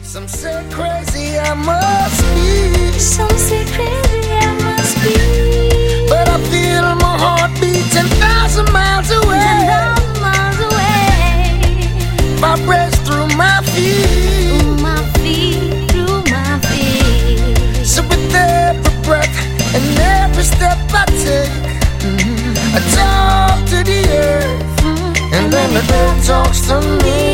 Some say crazy I must be. Some say crazy I must be. But I feel my heart beat 10,000 miles away. 10,000 miles away. Vibrates through my feet. Through my feet, through my feet. So with every breath and every step I take, I talk to the earth, and then the earth talks to me.